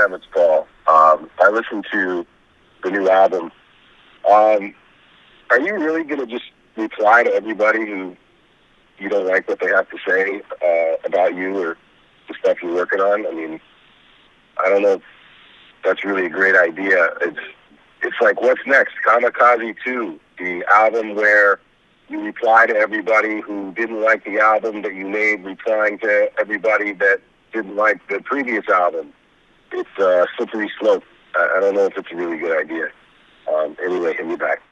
Sam. It's Paul. I listened to the new album. Are you really going to just reply to everybody who you don't like what they have to say about you or the stuff you're working on? I mean, I don't know if that's really a great idea. It's like, what's next? Kamikaze 2, the album where you reply to everybody who didn't like the album that you made, replying to everybody that didn't like the previous album. It's a slippery slope. I don't know if it's a really good idea. Anyway, hit me back.